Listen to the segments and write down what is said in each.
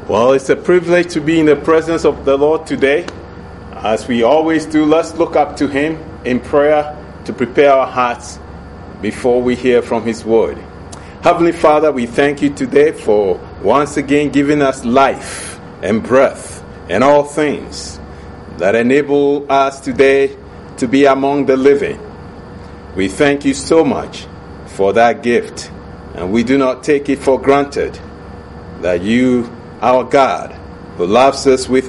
Well, it's a privilege to be in the presence of the Lord today. As we always do, let's look up to Him in prayer to prepare our hearts before we hear from His word. Heavenly Father, we thank you today for once again giving us life and breath and all things that enable us today to be among the living. We thank you so much for that gift, and we do not take it for granted that you, our God, who loves us with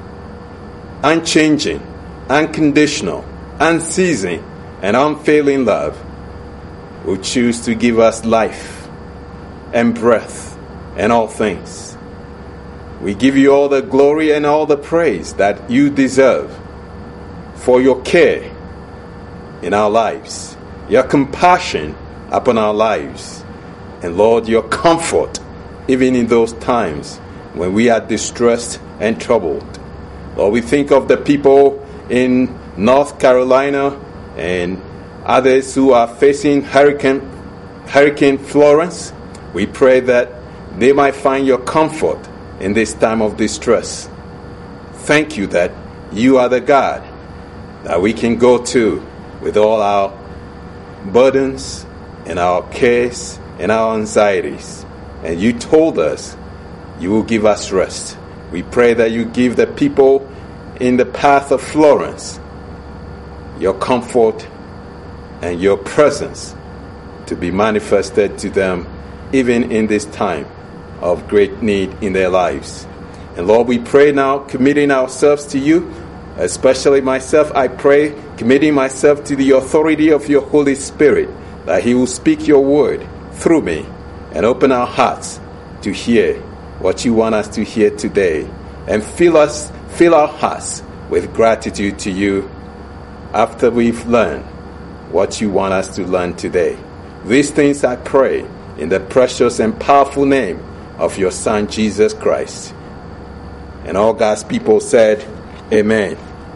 unchanging, unconditional, unceasing, and unfailing love, will choose to give us life and breath and all things. We give you all the glory and all the praise that you deserve for your care in our lives, your compassion upon our lives, and Lord, your comfort even in those times when we are distressed and troubled. Lord, we think of the people in North Carolina and others who are facing Hurricane Florence. We pray that they might find your comfort in this time of distress. Thank you that you are the God that we can go to with all our burdens and our cares and our anxieties. And you told us you will give us rest. We pray that you give the people in the path of Florence your comfort and your presence to be manifested to them even in this time of great need in their lives. And Lord, we pray now, committing ourselves to you, especially myself. I pray, committing myself to the authority of your Holy Spirit, that He will speak your word through me and open our hearts to hear what you want us to hear today, and fill our hearts with gratitude to you after we've learned what you want us to learn today. These things I pray in the precious and powerful name of your Son, Jesus Christ. And all God's people said, Amen.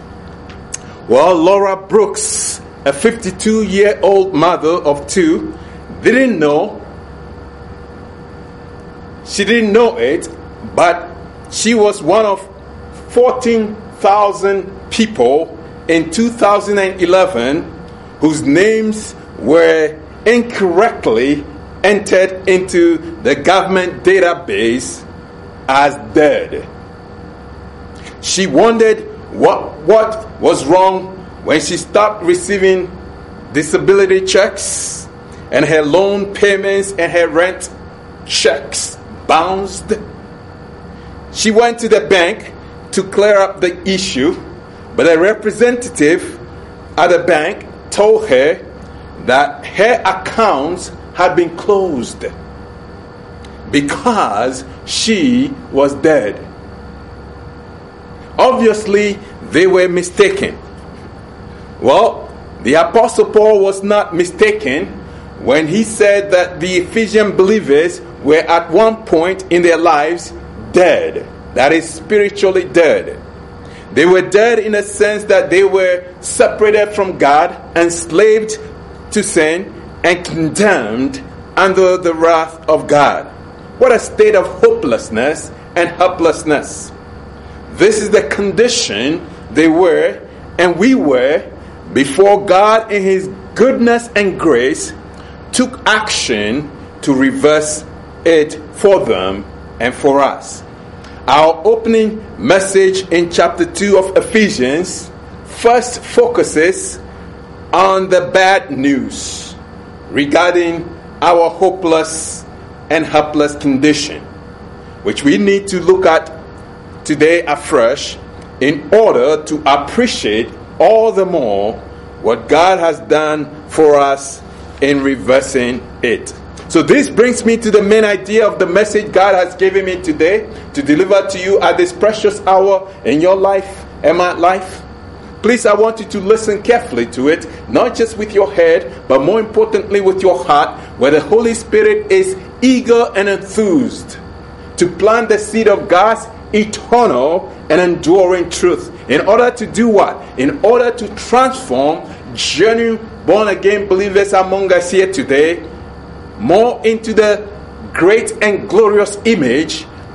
Well, Laura Brooks, a 52-year-old mother of two, didn't know it, but she was one of 14,000 people in 2011 whose names were incorrectly entered into the government database as dead. She wondered what was wrong when she stopped receiving disability checks and her loan payments and her rent checks bounced. She went to the bank to clear up the issue, but a representative at the bank told her that her accounts had been closed because she was dead. Obviously, they were mistaken. Well, the Apostle Paul was not mistaken when he said that the Ephesian believers were at one point in their lives dead. That is, spiritually dead. They were dead in a sense that they were separated from God, enslaved to sin, and condemned under the wrath of God. What a state of hopelessness and helplessness. This is the condition they were and we were before God in His goodness and grace took action to reverse it for them and for us. Our opening message in chapter 2 of Ephesians first focuses on the bad news regarding our hopeless and helpless condition, which we need to look at today afresh in order to appreciate all the more what God has done for us in reversing it. So this brings me to the main idea of the message God has given me today to deliver to you at this precious hour in your life and my life. Please, I want you to listen carefully to it, not just with your head, but more importantly with your heart, where the Holy Spirit is eager and enthused to plant the seed of God's eternal and enduring truth. In order to do what? In order to transform genuine born-again believers among us here today more into the great and glorious image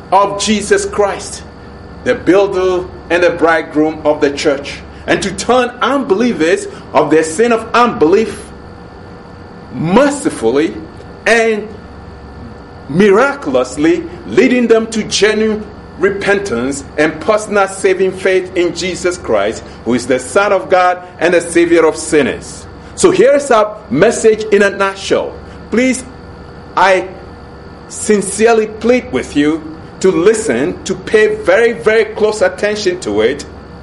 of Jesus Christ, the builder and the bridegroom of the church, and to turn unbelievers of their sin of unbelief mercifully and miraculously, leading them to genuine repentance and personal saving faith in Jesus Christ, who is the Son of God and the Savior of sinners. So here's our message in a nutshell. Please, I sincerely plead with you to listen, to pay very, very close attention to it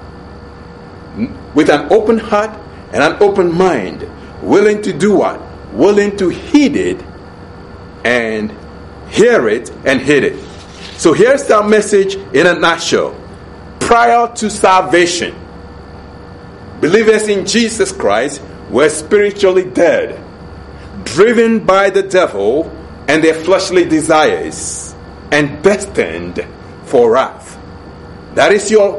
with an open heart and an open mind, willing to do what? Willing to heed it and hear it and heed it. So here's our message in a nutshell. Prior to salvation, believers in Jesus Christ were spiritually dead, driven by the devil and their fleshly desires, and destined for wrath. That is your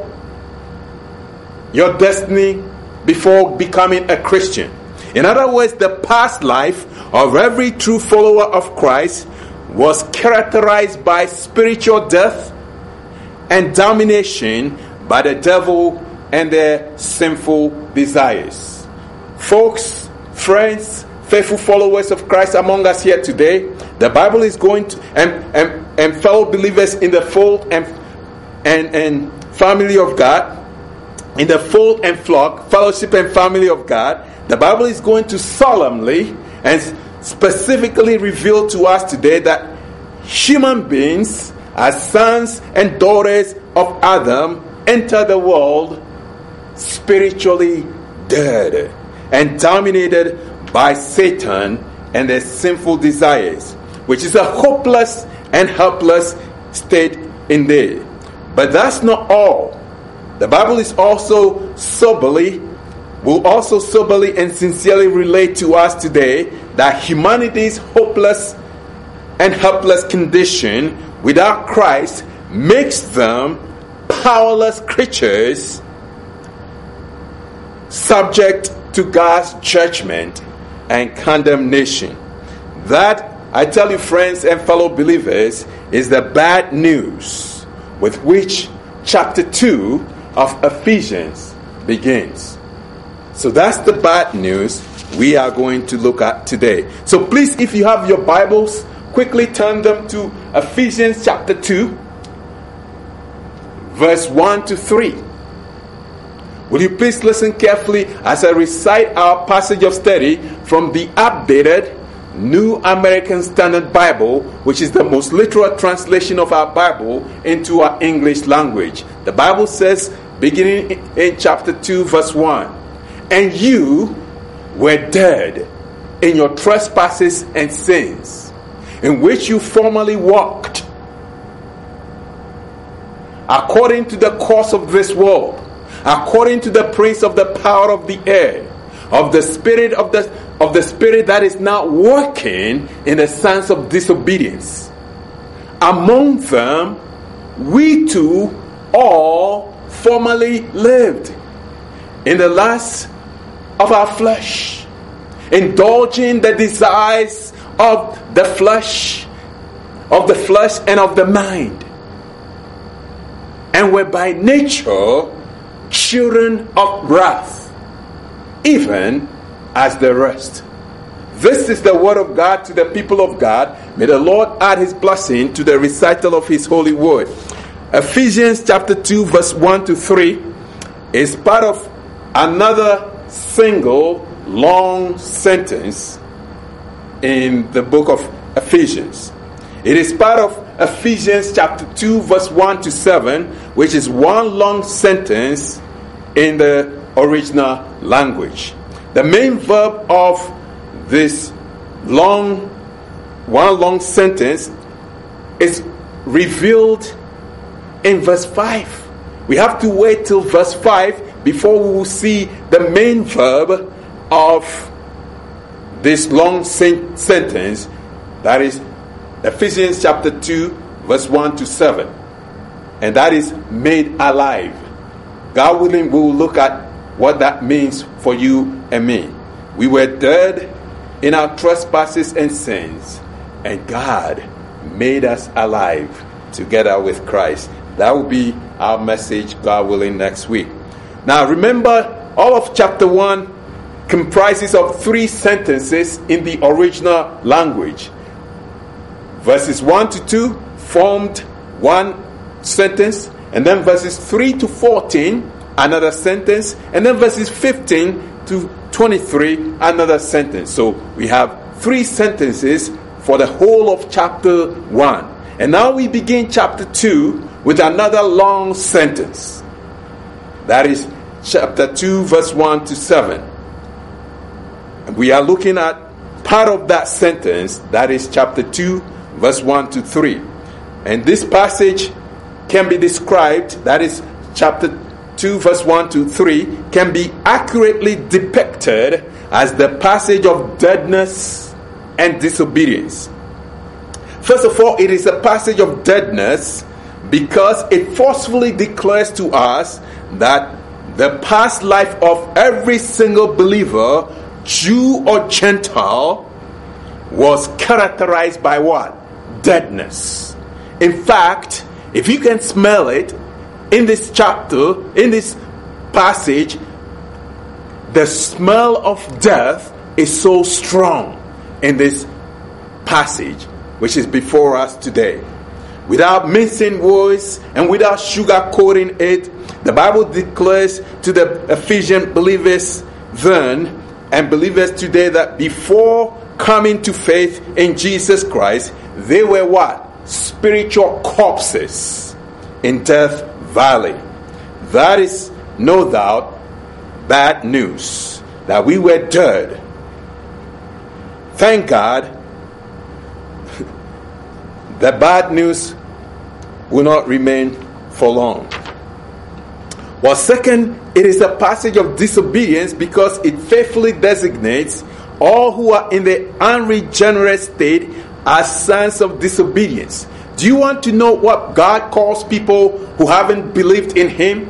destiny before becoming a Christian. In other words, the past life of every true follower of Christ was characterized by spiritual death and domination by the devil and their sinful desires. Folks, friends, faithful followers of Christ among us here today, the Bible is going to, and fellow believers in the fold and family of God, in the fold and flock, fellowship and family of God, the Bible is going to solemnly and specifically reveal to us today that human beings, as sons and daughters of Adam, enter the world spiritually dead and dominated by Satan and their sinful desires, which is a hopeless and helpless state indeed. But that's not all. The Bible is also will also soberly and sincerely relate to us today that humanity's hopeless and helpless condition without Christ makes them powerless creatures subject to God's judgment and condemnation. That, I tell you, friends and fellow believers, is the bad news with which chapter 2 of Ephesians begins. So that's the bad news we are going to look at today. So please, if you have your Bibles, quickly turn them to Ephesians chapter 2, verse 1 to 3. Will you please listen carefully as I recite our passage of study from the updated New American Standard Bible, which is the most literal translation of our Bible into our English language. The Bible says, beginning in chapter 2, verse 1, "And you were dead in your trespasses and sins, in which you formerly walked, according to the course of this world, according to the prince of the power of the air, of the spirit that is now working in the sons of disobedience. Among them, we too all formerly lived in the lust of our flesh, indulging the desires of the flesh and of the mind, and were by nature children of wrath, even as the rest." This is the word of God to the people of God. May the Lord add his blessing to the recital of his holy word. Ephesians chapter 2 verse 1 to 3 is part of another single long sentence in the book of Ephesians. It is part of Ephesians chapter 2 verse 1 to 7, which is one long sentence in the original language. The main verb of this one long sentence is revealed in verse 5. We have to wait till verse 5 before we will see the main verb of this long sentence, that is Ephesians chapter 2 verse 1 to 7, and that is made alive. God willing, we will look at what that means for you and me. We were dead in our trespasses and sins, and God made us alive together with Christ. That will be our message, God willing, next week. Now remember, all of chapter 1 comprises of 3 sentences in the original language. Verses 1 to 2 formed one sentence, and then verses 3 to 14 another sentence, and then verses 15 to 23 another sentence. So we have 3 sentences for the whole of chapter 1. And now we begin chapter 2 with another long sentence. That is chapter 2 verse 1 to 7. And we are looking at part of that sentence, that is chapter 2 verse 1 to 3. And this passage can be described, that is chapter 2 verse 1 to 3, can be accurately depicted as the passage of deadness and disobedience. First of all, it is a passage of deadness because it forcefully declares to us that the past life of every single believer, Jew or Gentile, was characterized by what? Deadness. In fact, if you can smell it, in this chapter, in this passage, the smell of death is so strong in this passage, which is before us today. Without mincing words and without sugarcoating it, the Bible declares to the Ephesian believers then and believers today that before coming to faith in Jesus Christ, they were what? Spiritual corpses in Death Valley. That is no doubt bad news, that we were dead. Thank God, the bad news will not remain for long. Well, second, it is a passage of disobedience because it faithfully designates all who are in the unregenerate state as sons of disobedience. Do you want to know what God calls people who haven't believed in Him?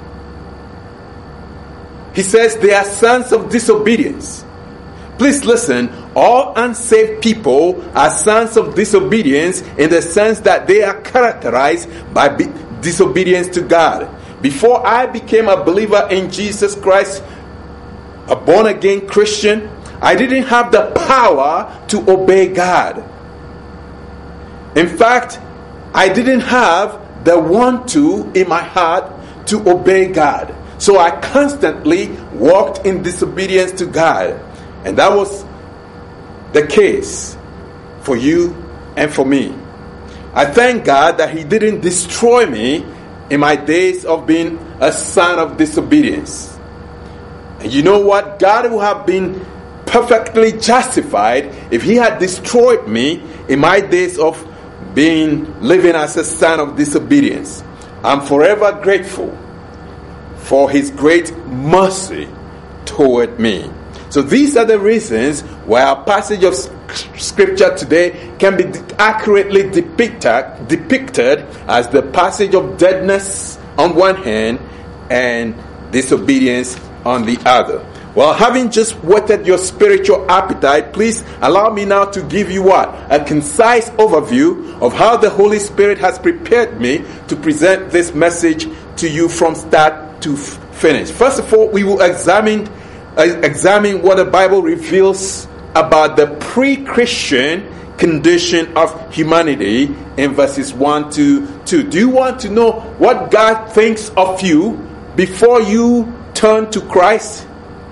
He says they are sons of disobedience. Please listen, all unsaved people are sons of disobedience in the sense that they are characterized by disobedience to God. Before I became a believer in Jesus Christ, a born-again Christian, I didn't have the power to obey God. In fact, I didn't have the want to in my heart to obey God. So I constantly walked in disobedience to God. And that was the case for you and for me. I thank God that He didn't destroy me in my days of being a son of disobedience. And you know what? God would have been perfectly justified if He had destroyed me in my days of living as a son of disobedience. I'm forever grateful for His great mercy toward me. So these are the reasons why our passage of scripture today can be accurately depicted as the passage of deadness on one hand and disobedience on the other. Well, having just whetted your spiritual appetite, please allow me now to give you a concise overview of how the Holy Spirit has prepared me to present this message to you from start to finish. First of all, we will examine what the Bible reveals about the pre-Christian condition of humanity in verses 1 to 2. Do you want to know what God thinks of you before you turn to Christ?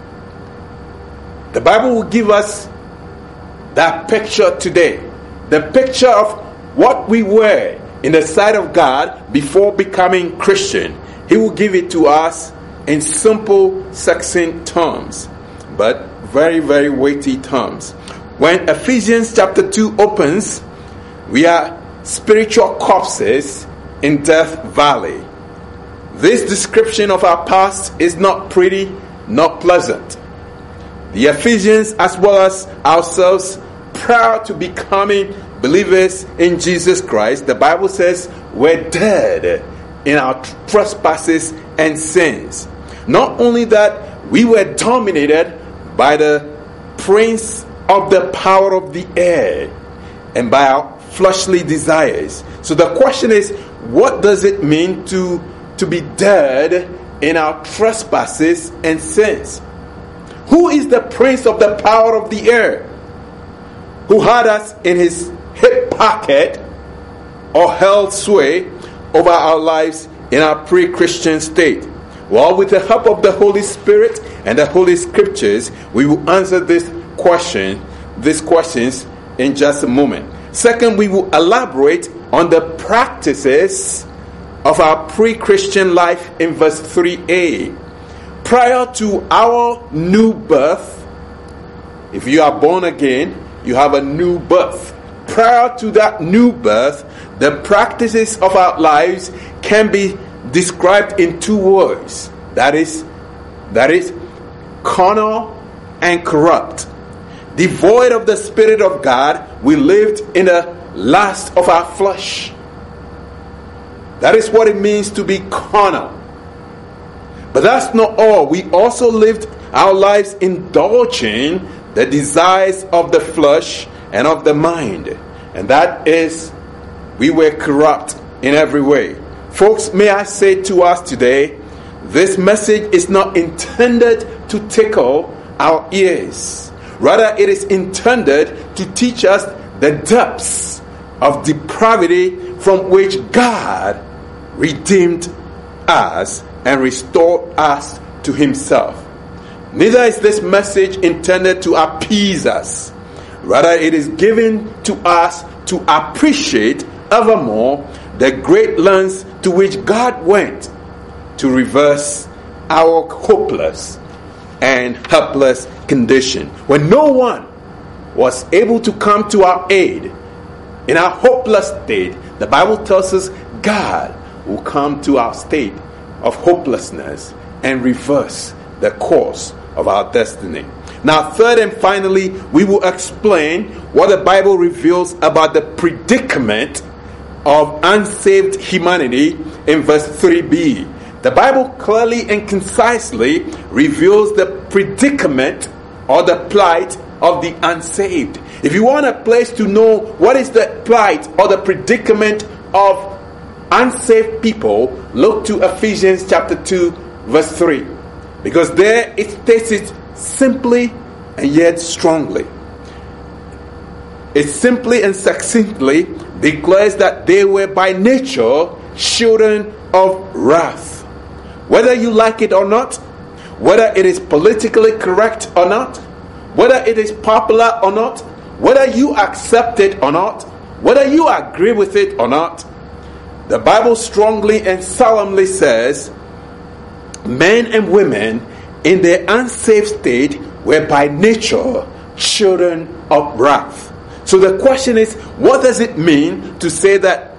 The Bible will give us that picture today. The picture of what we were in the sight of God before becoming Christian. He will give it to us in simple, succinct terms, but very, very weighty terms. When Ephesians chapter 2 opens, we are spiritual corpses in Death Valley. This description of our past is not pretty, not pleasant. The Ephesians, as well as ourselves, prior to becoming believers in Jesus Christ, the Bible says we're dead in our trespasses and sins. Not only that, we were dominated by the prince of the power of the air and by our fleshly desires. So the question is, what does it mean to be dead in our trespasses and sins? Who is the prince of the power of the air, who had us in his hip pocket or held sway over our lives in our pre-Christian state? Well, with the help of the Holy Spirit and the Holy Scriptures, we will answer these questions in just a moment. Second, we will elaborate on the practices of our pre-Christian life in verse 3a. Prior to our new birth, if you are born again, you have a new birth. Prior to that new birth, the practices of our lives can be described in two words. That is carnal and corrupt. Devoid of the Spirit of God, we lived in the lust of our flesh. That is what it means to be carnal. But that's not all. We also lived our lives indulging the desires of the flesh and of the mind. And that is, we were corrupt in every way. Folks, may I say to us today, this message is not intended to tickle our ears. Rather, it is intended to teach us the depths of depravity from which God redeemed us and restored us to himself. Neither is this message intended to appease us. Rather, it is given to us to appreciate evermore the great lengths to which God went to reverse our hopeless and helpless condition. When no one was able to come to our aid in our hopeless state, the Bible tells us God will come to our state of hopelessness and reverse the course of our destiny. Now, third and finally, we will explain what the Bible reveals about the predicament of unsaved humanity in verse 3b. The Bible clearly and concisely reveals the predicament or the plight of the unsaved. If you want a place to know what is the plight or the predicament of unsaved people, look to Ephesians chapter 2 verse 3, because there it states it simply and yet strongly. It simply and succinctly declares that they were by nature children of wrath. Whether you like it or not, whether it is politically correct or not, whether it is popular or not, whether you accept it or not, whether you agree with it or not, the Bible strongly and solemnly says men and women in their unsaved state were by nature children of wrath. So the question is, what does it mean to say that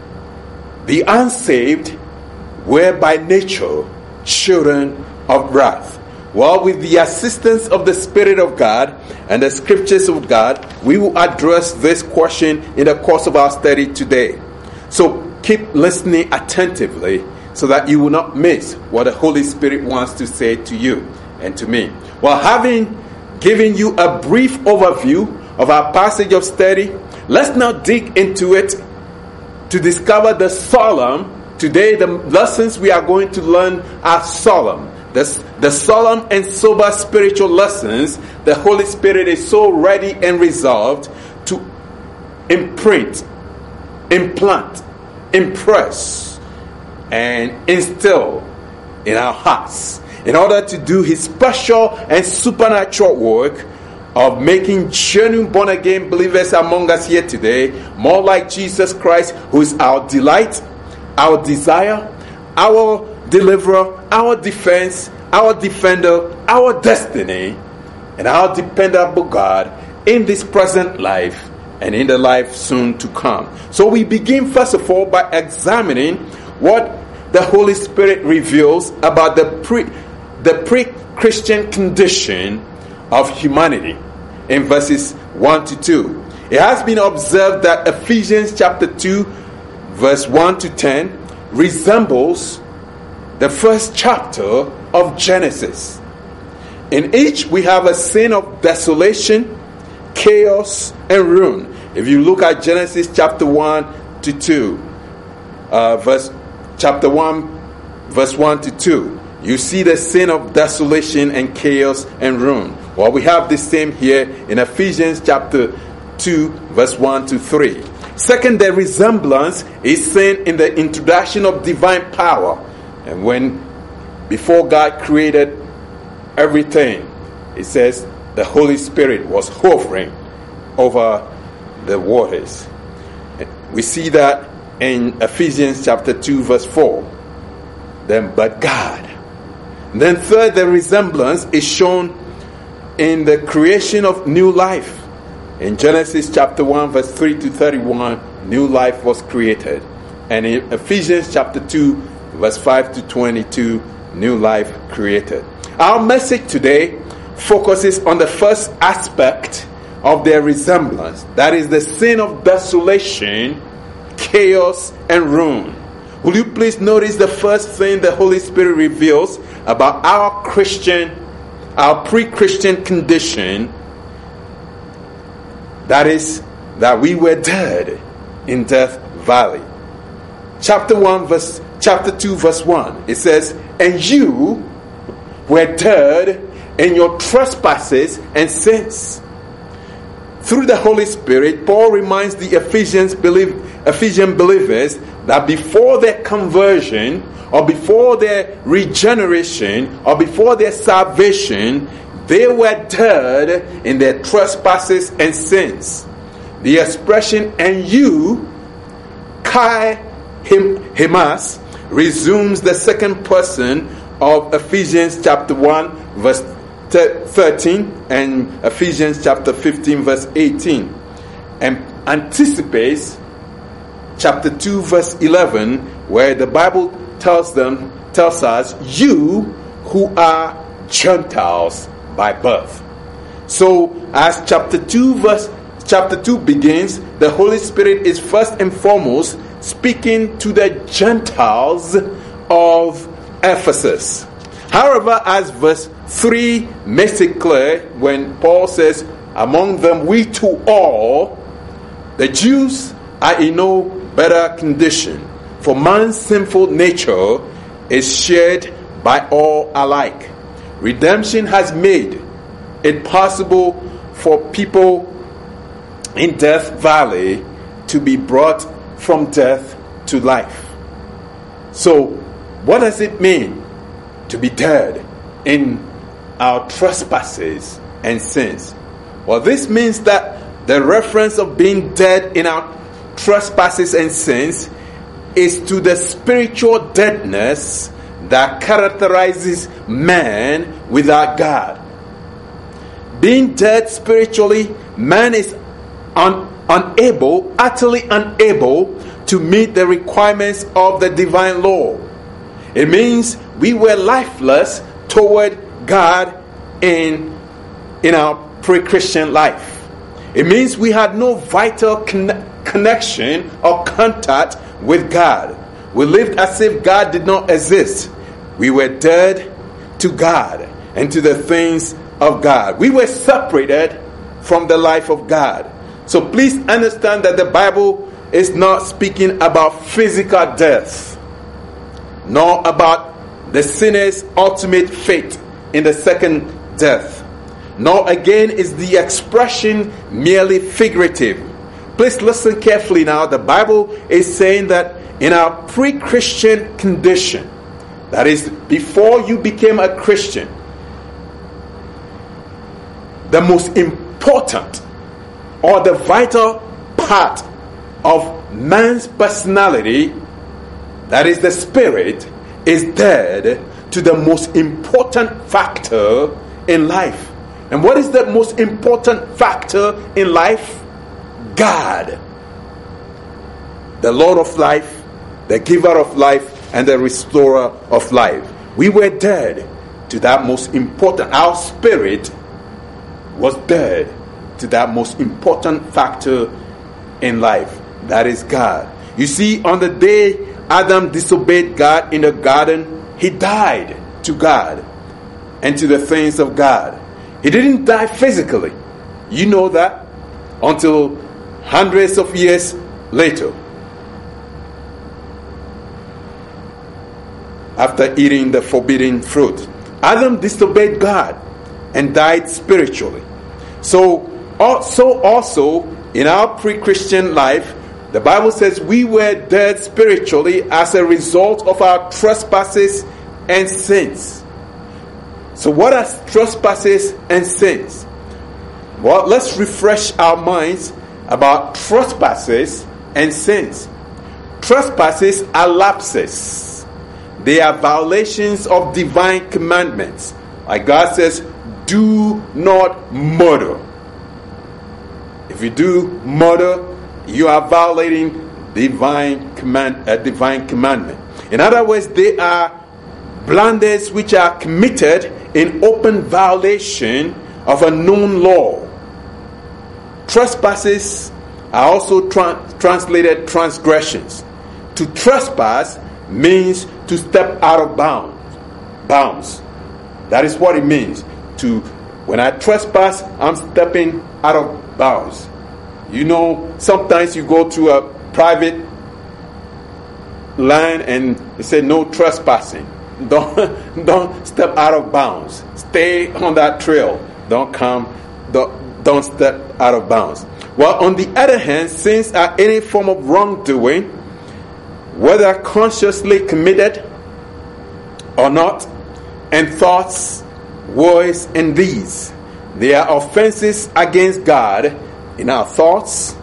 the unsaved were by nature children of wrath? Well, with the assistance of the Spirit of God and the Scriptures of God, we will address this question in the course of our study today. So keep listening attentively so that you will not miss what the Holy Spirit wants to say to you and to me. Well, having given you a brief overview of our passage of study, let's now dig into it to discover the solemn. Today, the lessons we are going to learn are solemn. The solemn and sober spiritual lessons the Holy Spirit is so ready and resolved to imprint, implant, impress, and instill in our hearts in order to do his special and supernatural work of making genuine born-again believers among us here today more like Jesus Christ, who is our delight, our desire, our deliverer, our defense, our defender, our destiny, and our dependable God in this present life and in the life soon to come. So we begin first of all by examining what the Holy Spirit reveals about the pre-Christian condition of humanity in verses 1 to 2. It has been observed that Ephesians chapter 2 verse 1 to 10 resembles the first chapter of Genesis. In each we have a scene of desolation, chaos, and ruin. If you look at Genesis chapter 1 to 2, chapter 1, verse 1 to 2, you see the sin of desolation and chaos and ruin. Well, we have the same here in Ephesians chapter 2, verse 1 to 3. Second, the resemblance is seen in the introduction of divine power. And before God created everything, it says the Holy Spirit was hovering over the waters. We see that in Ephesians chapter 2, verse 4. But God. Then third, the resemblance is shown in the creation of new life. In Genesis chapter 1, verse 3 to 31, new life was created. And in Ephesians chapter 2, verse 5 to 22, new life created. Our message today focuses on the first aspect of their resemblance. That is the sin of desolation, chaos, and ruin. Will you please notice the first thing the Holy Spirit reveals about our pre-Christian condition? That is, that we were dead in Death Valley. Chapter 2, verse 1, it says, "And you were dead in your trespasses and sins." Through the Holy Spirit, Paul reminds the Ephesian believers that before their conversion, or before their regeneration, or before their salvation, they were dead in their trespasses and sins. The expression "and you," kai himas, resumes the second person of Ephesians chapter 1, verse 13, and Ephesians chapter 15, verse 18, and anticipates chapter 2, verse 11, where the Bible tells us, "You who are Gentiles by birth." So as chapter 2 begins, the Holy Spirit is first and foremost speaking to the Gentiles of Ephesus. However, as verse 3 makes it clear, when Paul says, "Among them we too all," the Jews are in no better condition, for man's sinful nature is shared by all alike. Redemption has made it possible for people in Death Valley to be brought from death to life. So, what does it mean to be dead in our trespasses and sins? Well, this means that the reference of being dead in our trespasses and sins is to the spiritual deadness that characterizes man without God. Being dead spiritually, man is utterly unable to meet the requirements of the divine law. It means we were lifeless toward God in our pre-Christian life. It means we had no vital connection or contact with God. We lived as if God did not exist. We were dead to God and to the things of God. We were separated from the life of God. So please understand that the Bible is not speaking about physical death, nor about the sinner's ultimate fate in the second death, nor again is the expression merely figurative. Please listen carefully now. The Bible is saying that in our pre-Christian condition, that is, before you became a Christian, the most important or the vital part of man's personality, that is the spirit, is dead to the most important factor in life. And what is the most important factor in life? God, the Lord of life, the giver of life, and the restorer of life. We were dead to that most important. Our spirit was dead to that most important factor in life, that is God. You see, on the day Adam disobeyed God in the garden, he died to God and to the things of God. He didn't die physically. You know that, until hundreds of years later, after eating the forbidden fruit, Adam disobeyed God and died spiritually. So also in our pre-Christian life, the Bible says we were dead spiritually as a result of our trespasses and sins. So what are trespasses and sins? Well, let's refresh our minds about trespasses and sins. Trespasses are lapses. They are violations of divine commandments. Like God says, do not murder. If you do murder, you are violating divine commandment. In other words, they are blunders which are committed in open violation of a known law. Trespasses are also translated transgressions. To trespass means to step out of bounds. That is what it means. When I trespass, I'm stepping out of bounds. You know, sometimes you go to a private land and they say no trespassing. Don't step out of bounds. Stay on that trail. Don't step out of bounds. Well, on the other hand, sins are any form of wrongdoing, whether consciously committed or not, and thoughts, words, and deeds. They are offenses against God in our thoughts,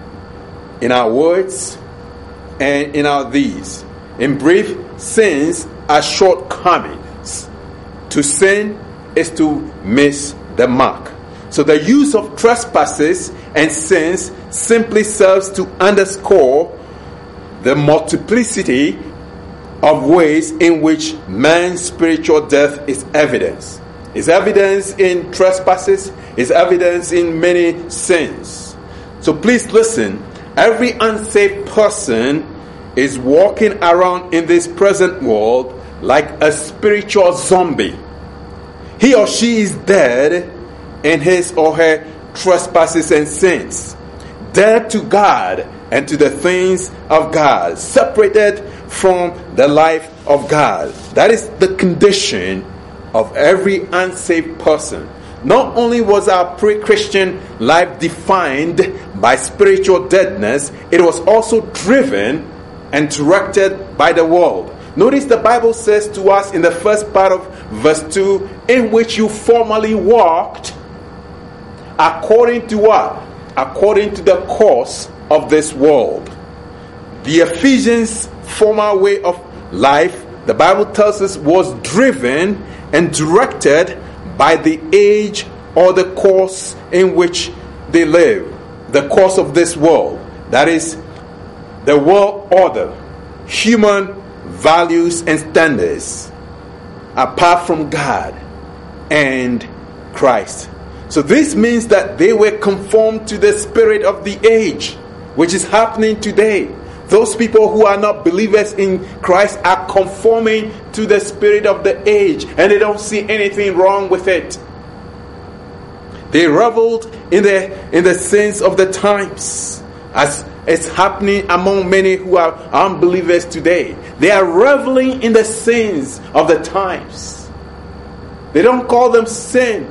in our words, and in our deeds. In brief, sins are shortcomings. To sin is to miss the mark. So the use of trespasses and sins simply serves to underscore the multiplicity of ways in which man's spiritual death is evidence. Is evidence in trespasses, is evidence in many sins. So please listen. Every unsaved person is walking around in this present world like a spiritual zombie. He or she is dead in his or her trespasses and sins. Dead to God and to the things of God. Separated from the life of God. That is the condition of every unsaved person. Not only was our pre-Christian life defined by spiritual deadness, it was also driven and directed by the world. Notice the Bible says to us in the first part of verse 2, in which you formerly walked according to what? According to the course of this world. The Ephesians' former way of life, the Bible tells us, was driven and directed by the age or the course in which they live. The course of this world. That is the world order. Human values and standards. Apart from God and Christ. So this means that they were conformed to the spirit of the age, which is happening today. Those people who are not believers in Christ are conforming to the spirit of the age, and they don't see anything wrong with it. They reveled in the sins of the times, as it's happening among many who are unbelievers today. They are reveling in the sins of the times. They don't call them sin.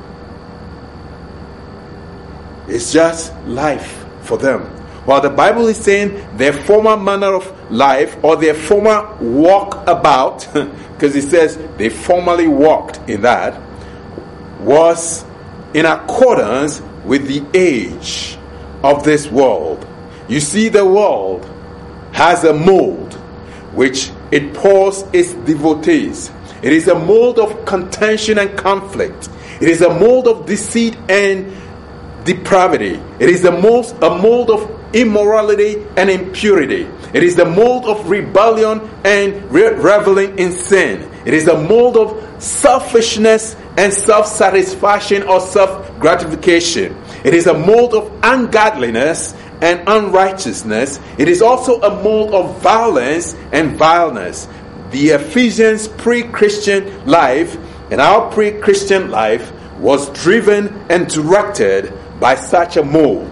It's just life for them. While the Bible is saying their former manner of life or their former walk about, because it says they formerly walked in that, was in accordance with the age of this world. You see, the world has a mold which it pours its devotees. It is a mold of contention and conflict. It is a mold of deceit and depravity. It is a mold of immorality and impurity. It is the mold of rebellion and reveling in sin. It is a mold of selfishness and self-satisfaction or self-gratification. It is a mold of ungodliness and unrighteousness. It is also a mold of violence and vileness. The Ephesians pre-Christian life and our pre-Christian life was driven and directed by such a mold.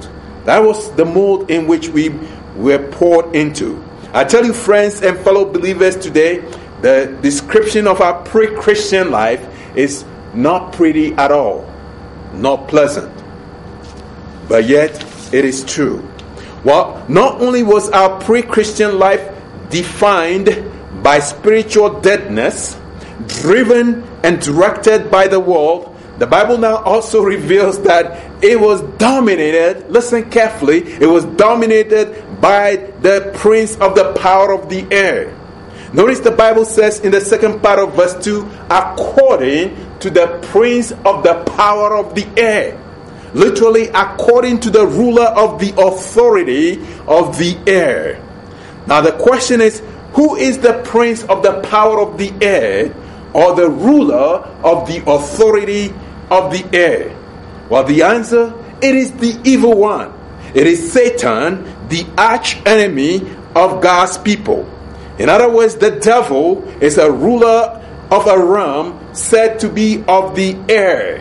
That was the mold in which we were poured into. I tell you, friends and fellow believers today, the description of our pre-Christian life is not pretty at all, not pleasant. But yet, it is true. Well, not only was our pre-Christian life defined by spiritual deadness, driven and directed by the world, the Bible now also reveals that it was dominated, listen carefully, it was dominated by the prince of the power of the air. Notice the Bible says in the second part of verse 2, according to the prince of the power of the air. Literally, according to the ruler of the authority of the air. Now the question is, who is the prince of the power of the air, or the ruler of the authority of the air? Well, the answer, it is the evil one. It is Satan, the arch enemy of God's people. In other words, the devil is a ruler of a realm said to be of the air.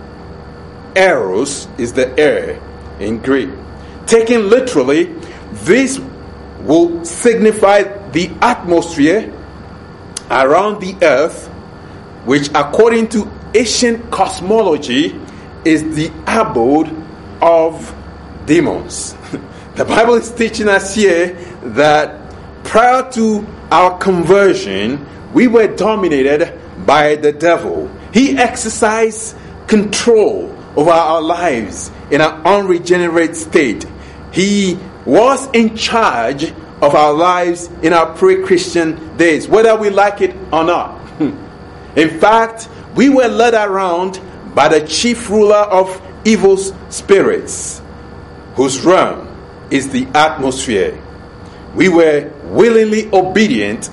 Eros is the air in Greek. Taken literally, this will signify the atmosphere around the earth, which according to ancient cosmology is the abode of demons. The Bible is teaching us here that prior to our conversion, we were dominated by the devil. He exercised control over our lives in an unregenerate state. He was in charge of our lives in our pre-Christian days, whether we like it or not. In fact, we were led around by the chief ruler of evil spirits, whose realm is the atmosphere. We were willingly obedient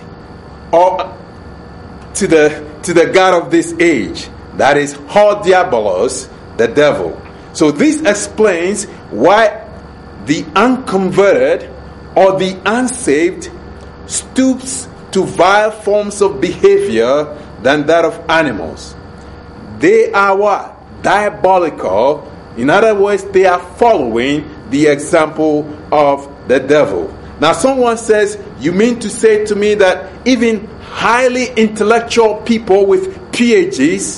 to the God of this age, that is Hor Diabolos, the devil. So this explains why the unconverted or the unsaved stoops to vile forms of behavior than that of animals. They are what? Diabolical. In other words, they are following the example of the devil. Now someone says, you mean to say to me that even highly intellectual people with PhDs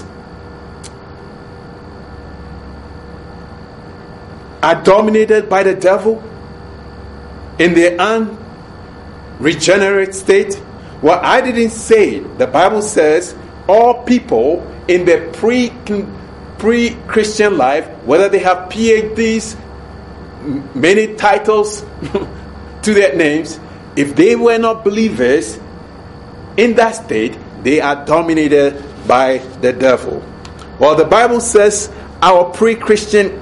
are dominated by the devil in their unregenerate state? Well, I didn't say it. The Bible says all people in their pre-Christian life, whether they have PhDs, many titles to their names, if they were not believers in that state, they are dominated by the devil. Well, the Bible says our pre-Christian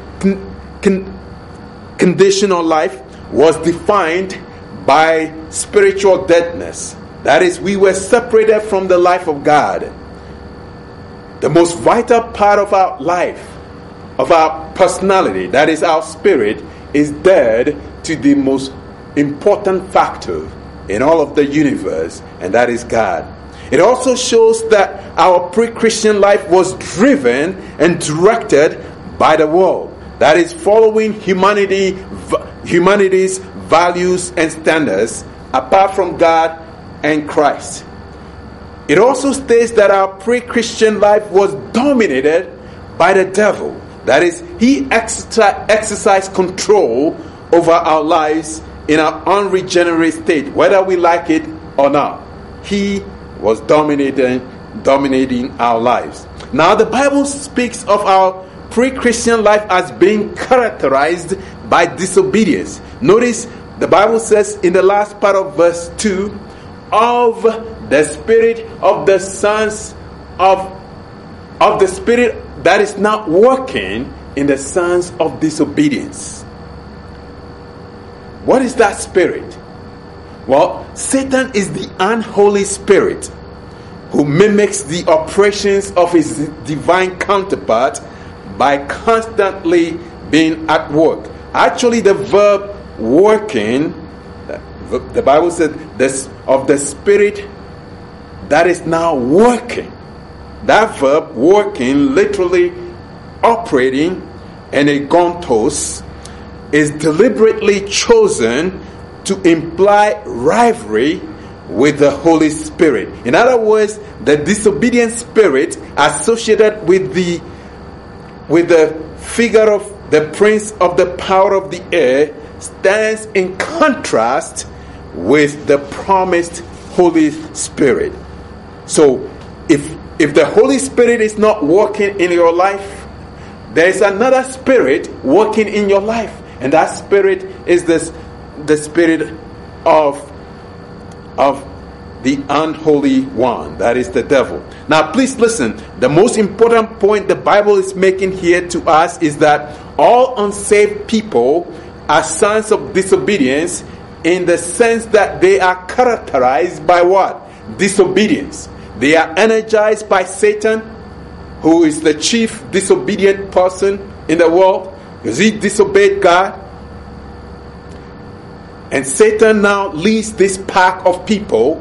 conditional life was defined by spiritual deadness. That is, we were separated from the life of God. The most vital part of our life, of our personality, that is our spirit, is dead to the most important factor in all of the universe, and that is God. It also shows that our pre-Christian life was driven and directed by the world. That is, following humanity's values and standards apart from God and Christ. It also states that our pre-Christian life was dominated by the devil. That is, he exercised control over our lives in our unregenerate state, whether we like it or not. He was dominating our lives. Now, the Bible speaks of our pre-Christian life as being characterized by disobedience. Notice the Bible says in the last part of verse 2, of the spirit of the sons of the spirit that is not working in the sons of disobedience. What is that spirit? Well, Satan is the unholy spirit who mimics the operations of his divine counterpart by constantly being at work. Actually, the verb working, the Bible said this of the spirit that is now working. That verb working, literally operating, and agontos, is deliberately chosen to imply rivalry with the Holy Spirit. In other words, the disobedient spirit associated with the figure of the prince of the power of the air stands in contrast with the promised Holy Spirit. So if the Holy Spirit is not working in your life, there is another spirit working in your life, and that spirit is the spirit of the unholy one, that is the devil. Now please listen, the most important point the Bible is making here to us is that all unsaved people are sons of disobedience, in the sense that they are characterized by what? Disobedience. They are energized by Satan, who is the chief disobedient person in the world, because he disobeyed God. And Satan now leads this pack of people,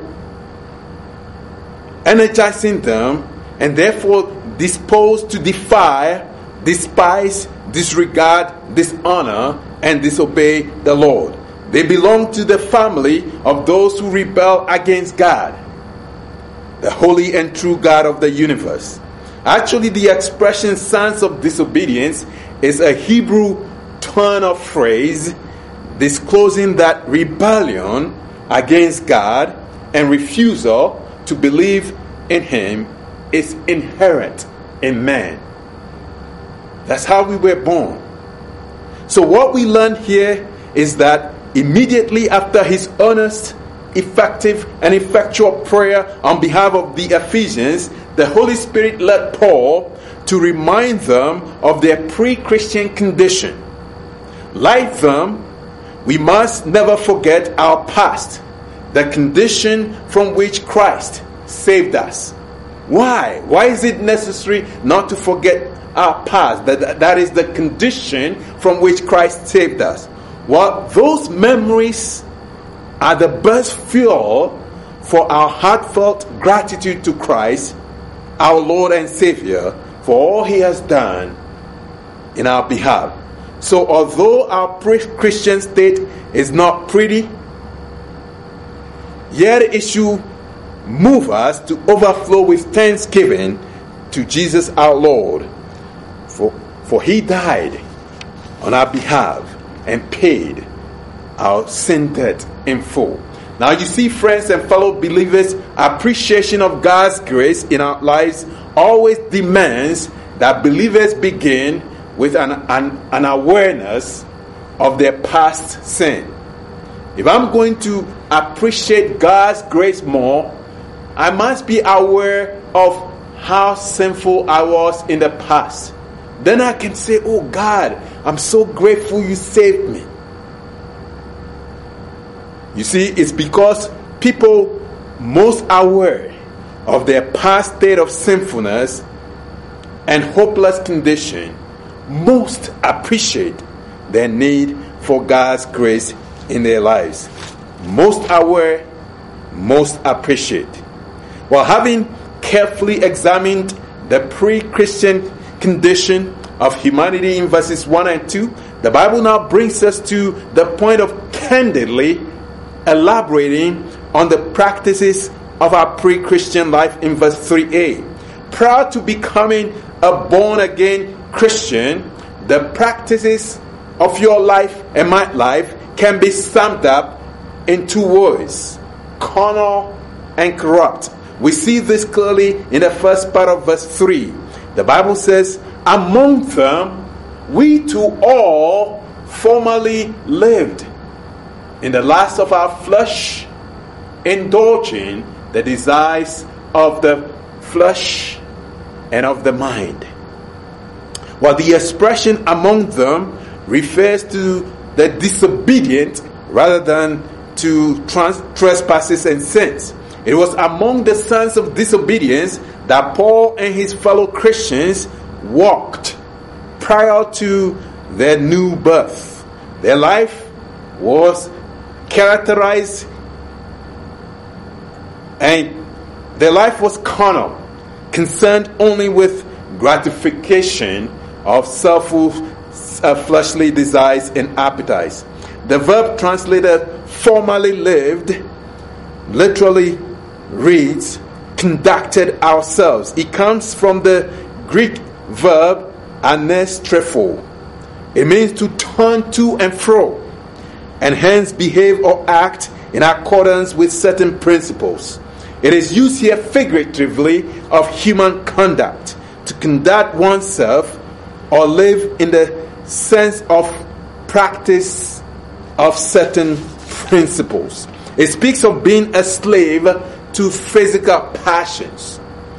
energizing them, and therefore disposed to defy, despise, disregard, dishonor, and disobey the Lord. They belong to the family of those who rebel against God, the holy and true God of the universe. Actually, the expression sons of disobedience is a Hebrew turn of phrase disclosing that rebellion against God and refusal to believe in Him is inherent in man. That's how we were born. So what we learn here is that immediately after his earnest, effective, and effectual prayer on behalf of the Ephesians, the Holy Spirit led Paul to remind them of their pre-Christian condition. Like them, we must never forget our past, the condition from which Christ saved us. Why? Why is it necessary not to forget our past? That is the condition from which Christ saved us. Well, those memories are the best fuel for our heartfelt gratitude to Christ, our Lord and Savior, for all He has done in our behalf. So although our pre-Christian state is not pretty, yet it should move us to overflow with thanksgiving to Jesus our Lord, for He died on our behalf and paid our sin debt in full. Now you see, friends and fellow believers, appreciation of God's grace in our lives always demands that believers begin with an awareness of their past sin. If I'm going to appreciate God's grace more, I must be aware of how sinful I was in the past. Then I can say, oh God, I'm so grateful you saved me. You see, it's because people most aware of their past state of sinfulness and hopeless condition most appreciate their need for God's grace in their lives. Most aware, most appreciate. While having carefully examined the pre-Christian condition of humanity in verses 1 and 2, the Bible now brings us to the point of candidly elaborating on the practices of our pre-Christian life in verse 3a. Prior to becoming a born-again Christian, the practices of your life and my life can be summed up in two words: carnal and corrupt. We see this clearly in the first part of verse 3. The Bible says, among them we too all formerly lived in the lust of our flesh, indulging the desires of the flesh and of the mind. While the expression among them refers to the disobedient rather than to trespasses and sins. It was among the sons of disobedience that Paul and his fellow Christians walked prior to their new birth. Their life was characterized, and their life was carnal, concerned only with gratification of fleshly desires and appetites. The verb translated formerly lived literally reads conducted ourselves. It comes from the Greek verb anestrepho. It means to turn to and fro, and hence behave or act in accordance with certain principles. It is used here figuratively of human conduct, to conduct oneself or live in the sense of practice of certain principles. It speaks of being a slave to physical passions.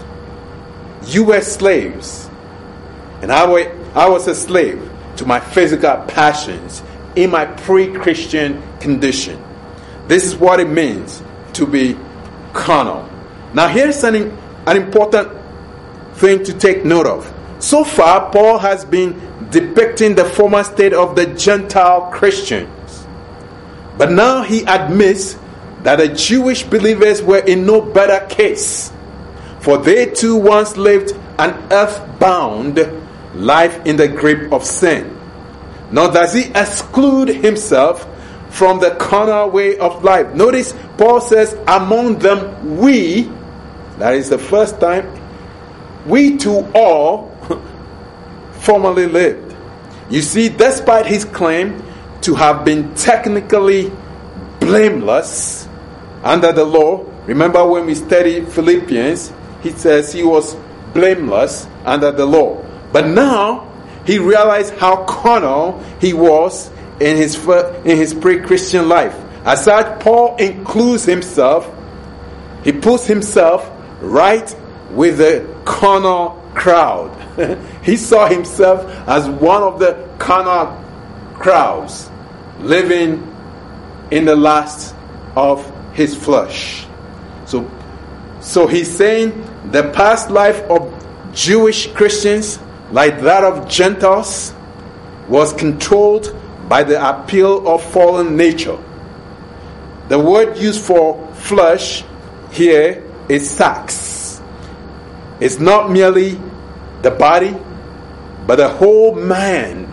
You were slaves, and I was a slave to my physical passions in my pre-Christian condition. This is what it means to be carnal. Now here's an important thing to take note of. So far, Paul has been depicting the former state of the Gentile Christians. But now he admits that the Jewish believers were in no better case, for they too once lived an earthbound life in the grip of sin. Nor does he exclude himself from the carnal way of life. Notice Paul says, among them we, that is the first time, we too all formerly lived. You see, despite his claim to have been technically blameless under the law, remember when we studied Philippians, he says he was blameless under the law. But now he realized how carnal he was in his pre-Christian life. As such, Paul includes himself, he puts himself right with the carnal crowd. He saw himself as one of the carnal crowds, living in the lust of his flesh. So he's saying the past life of Jewish Christians, like that of Gentiles, was controlled by the appeal of fallen nature. The word used for flesh here is sarx. It's not merely the body, but the whole man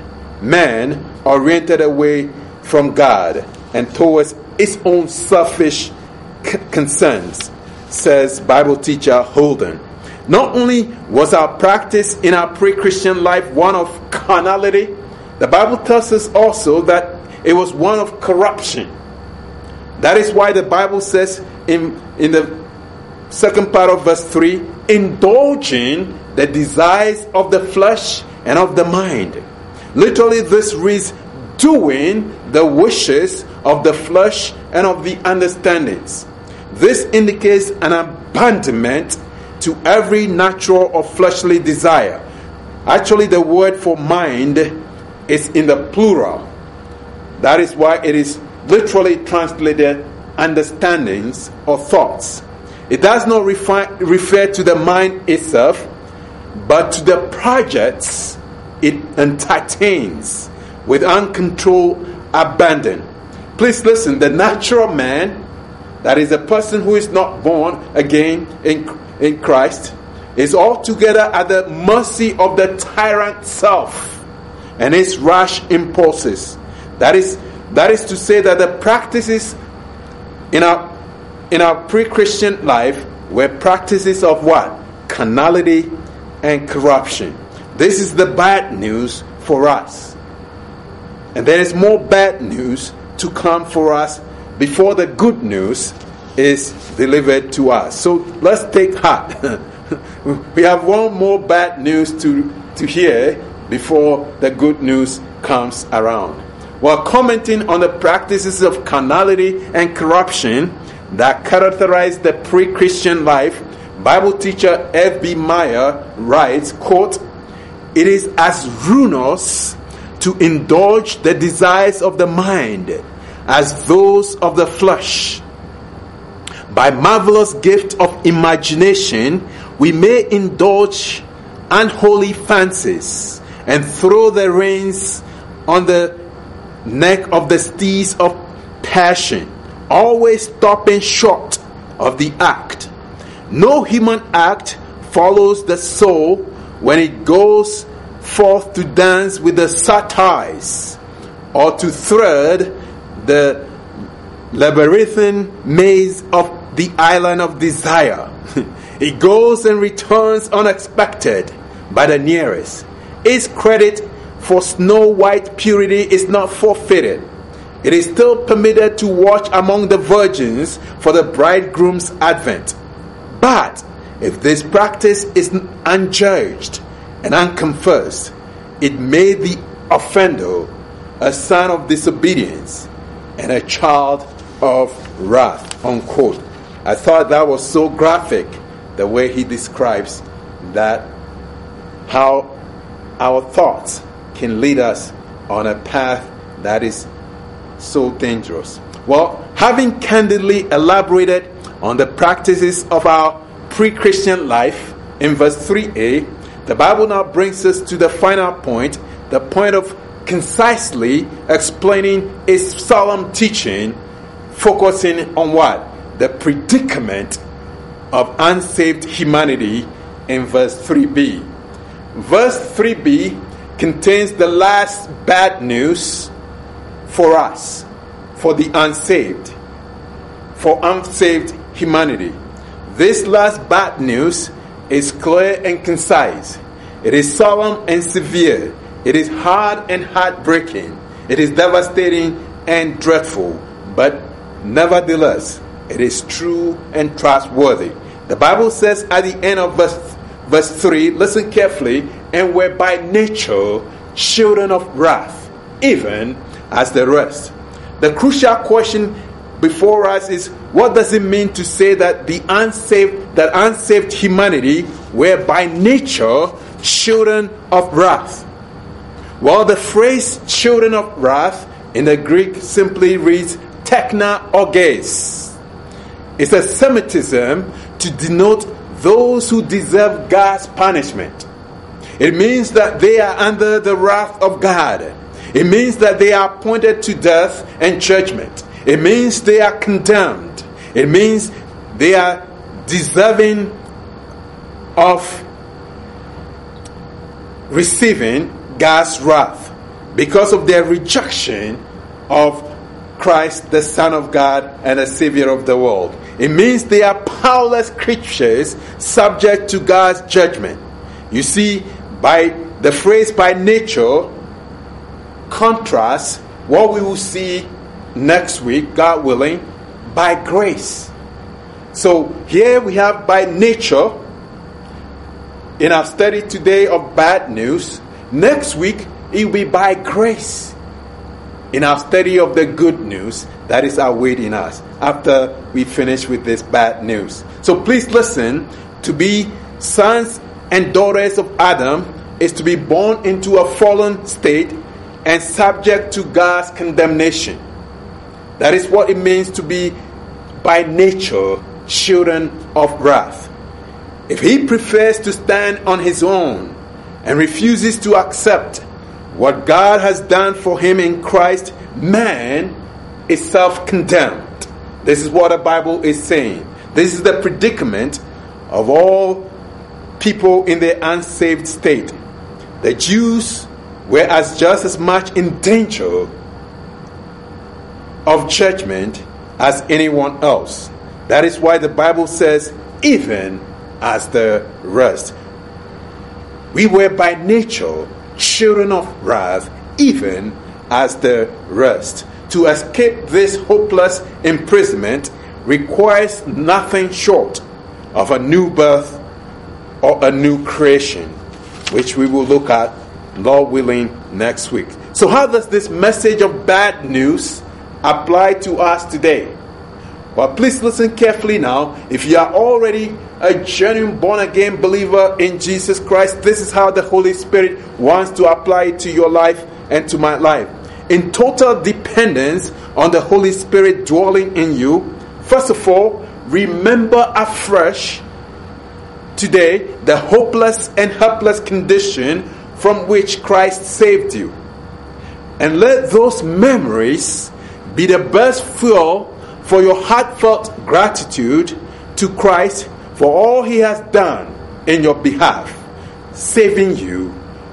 oriented away from God and towards its own selfish concerns, says Bible teacher Holden. Not only was our practice in our pre-Christian life one of carnality, the Bible tells us also that it was one of corruption. That is why the Bible says in the second part of verse 3, indulging the desires of the flesh and of the mind. Literally, this reads, doing the wishes of the flesh and of the understandings. This indicates an abandonment to every natural or fleshly desire. Actually, the word for mind is in the plural. That is why it is literally translated understandings or thoughts. It does not refer to the mind itself, but to the projects it entertains with uncontrolled abandon. Please listen, the natural man, that is a person who is not born again in Christ, is altogether at the mercy of the tyrant self and his rash impulses. That is to say that the practices in our pre-Christian life were practices of what? Carnality and corruption. This is the bad news for us. And there is more bad news to come for us before the good news is delivered to us. So let's take heart. We have one more bad news to hear before the good news comes around. While commenting on the practices of carnality and corruption that characterize the pre-Christian life, Bible teacher F.B. Meyer writes, quote, "It is as ruinous to indulge the desires of the mind as those of the flesh. By marvelous gift of imagination, we may indulge unholy fancies and throw the reins on the neck of the steeds of passion, always stopping short of the act. No human act follows the soul when it goes forth to dance with the satyrs, or to thread the labyrinthine maze of the island of desire. It goes and returns unexpected by the nearest. Its credit for snow-white purity is not forfeited. It is still permitted to watch among the virgins for the bridegroom's advent. But if this practice is unjudged and unconfessed, it made the offender a son of disobedience and a child of wrath. Unquote. I thought that was so graphic, the way he describes that, how our thoughts can lead us on a path that is so dangerous. Well, having candidly elaborated on the practices of our pre-Christian life in verse 3a, the Bible now brings us to the final point, the point of concisely explaining its solemn teaching, focusing on what? The predicament of unsaved humanity in verse 3b. Verse 3b contains the last bad news for us, for the unsaved, for unsaved humanity. This last bad news is clear and concise. It is solemn and severe. It is hard and heartbreaking. It is devastating and dreadful. But nevertheless, it is true and trustworthy. The Bible says at the end of verse 3, listen carefully, and were by nature children of wrath, even as the rest. The crucial question before us is, what does it mean to say that unsaved humanity were by nature children of wrath? Well, the phrase children of wrath in the Greek simply reads tekna orges. It's a Semitism to denote those who deserve God's punishment. It means that they are under the wrath of God. It means that they are appointed to death and judgment. It means they are condemned. It means they are deserving of receiving God's wrath because of their rejection of Christ, the Son of God and the Savior of the world. It means they are powerless creatures subject to God's judgment. You see, by the phrase by nature contrasts what we will see next week, God willing, by grace. So here we have by nature in our study today of bad news. Next week it will be by grace in our study of the good news that is awaiting us after we finish with this bad news. So please listen. To be sons and daughters of Adam is to be born into a fallen state and subject to God's condemnation. That is what it means to be by nature children of wrath. If he prefers to stand on his own and refuses to accept what God has done for him in Christ, man is self-condemned. This is what the Bible is saying. This is the predicament of all people in their unsaved state. The Jews were just as much in danger of judgment as anyone else. That is why the Bible says, even as the rest. We were by nature children of wrath, even as the rest. To escape this hopeless imprisonment requires nothing short of a new birth or a new creation, which we will look at, Lord willing, next week. So how does this message of bad news apply to us today? Well, please listen carefully now. If you are already a genuine born-again believer in Jesus Christ, this is how the Holy Spirit wants to apply it to your life and to my life. In total dependence on the Holy Spirit dwelling in you, first of all, remember afresh today the hopeless and helpless condition from which Christ saved you. And let those memories be the best fuel for your heartfelt gratitude to Christ for all he has done in your behalf, saving you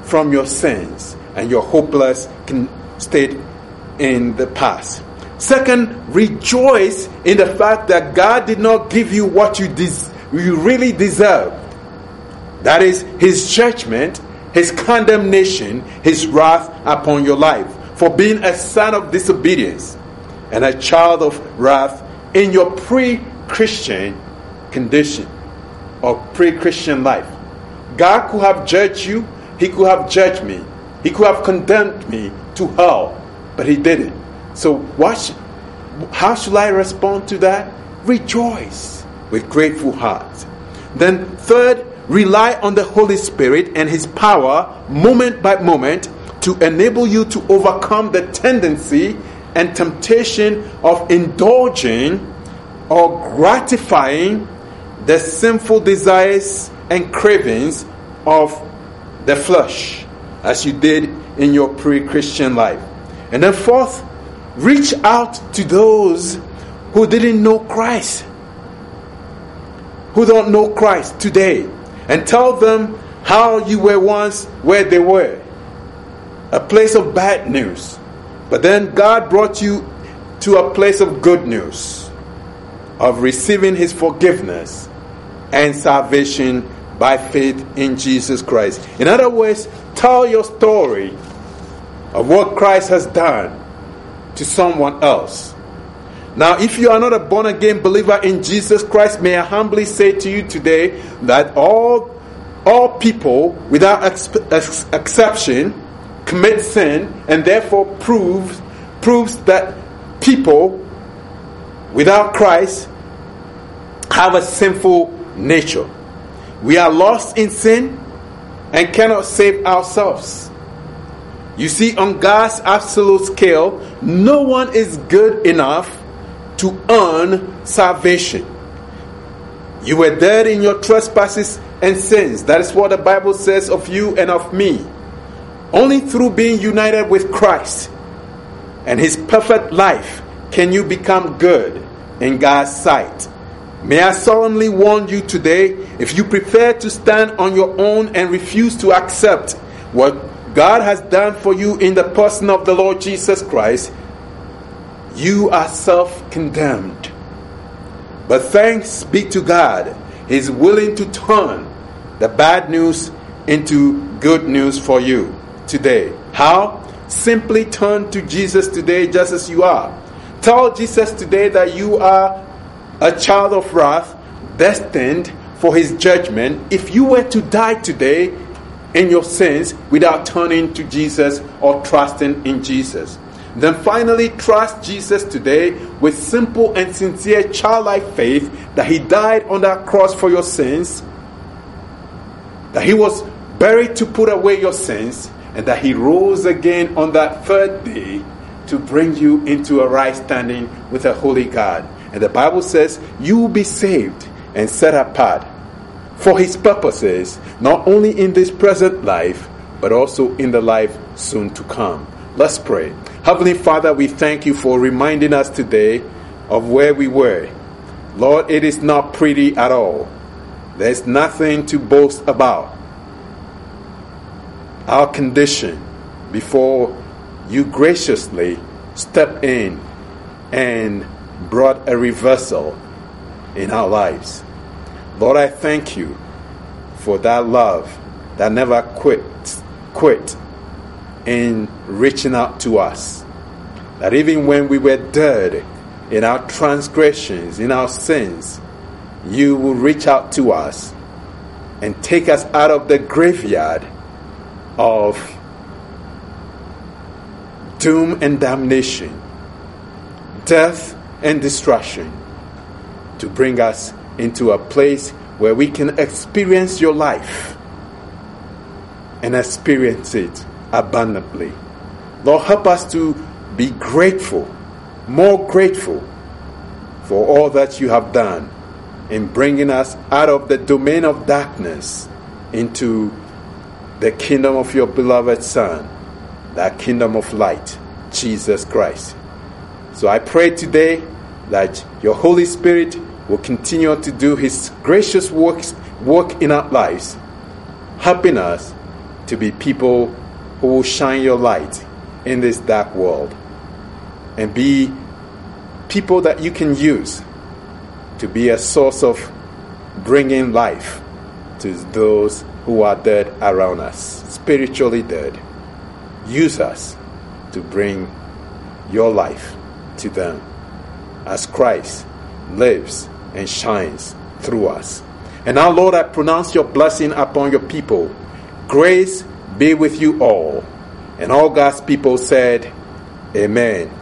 from your sins and your hopeless state in the past. Second, rejoice in the fact that God did not give you what you really deserve. That is His judgment, His condemnation, His wrath upon your life for being a son of disobedience and a child of wrath in your pre-Christian condition or pre-Christian life. God could have judged you. He could have judged me. He could have condemned me to hell, but He didn't. So how should I respond to that? Rejoice with grateful heart. Then third, rely on the Holy Spirit and His power moment by moment to enable you to overcome the tendency and temptation of indulging or gratifying the sinful desires and cravings of the flesh, as you did in your pre-Christian life. And then fourth, reach out to those who didn't know Christ, who don't know Christ today, and tell them how you were once where they were, a place of bad news. But then God brought you to a place of good news, of receiving His forgiveness and salvation by faith in Jesus Christ. In other words, tell your story of what Christ has done to someone else. Now, if you are not a born-again believer in Jesus Christ, may I humbly say to you today that all people, without exception, commit sin, and therefore proves that people without Christ have a sinful nature. We are lost in sin and cannot save ourselves. You see, on God's absolute scale, no one is good enough to earn salvation. You were dead in your trespasses and sins. That is what the Bible says of you and of me. Only through being united with Christ and His perfect life can you become good in God's sight. May I solemnly warn you today, if you prefer to stand on your own and refuse to accept what God has done for you in the person of the Lord Jesus Christ, you are self-condemned. But thanks be to God, He is willing to turn the bad news into good news for you today. How? Simply turn to Jesus today just as you are. Tell Jesus today that you are a child of wrath, destined for His judgment if you were to die today in your sins without turning to Jesus or trusting in Jesus. Then finally, trust Jesus today with simple and sincere childlike faith that He died on that cross for your sins, that He was buried to put away your sins, and that He rose again on that third day to bring you into a right standing with a holy God. And the Bible says you will be saved and set apart for His purposes, not only in this present life, but also in the life soon to come. Let's pray. Heavenly Father, we thank You for reminding us today of where we were. Lord, it is not pretty at all. There's nothing to boast about. Our condition before You graciously stepped in and brought a reversal in our lives. Lord, I thank You for that love that never quit in reaching out to us. That even when we were dead in our transgressions, in our sins, You will reach out to us and take us out of the graveyard of doom and damnation, death and destruction, to bring us into a place where we can experience Your life and experience it abundantly. Lord, help us to be grateful, more grateful for all that You have done in bringing us out of the domain of darkness into the kingdom of Your beloved Son, that kingdom of light, Jesus Christ. So I pray today that Your Holy Spirit will continue to do His gracious work in our lives, helping us to be people who will shine your light in this dark world and be people that you can use to be a source of bringing life to those who are dead around us, spiritually dead. Use us to bring your life to them as Christ lives and shines through us. And now, Lord, I pronounce your blessing upon your people. Grace be with you all. And all God's people said, Amen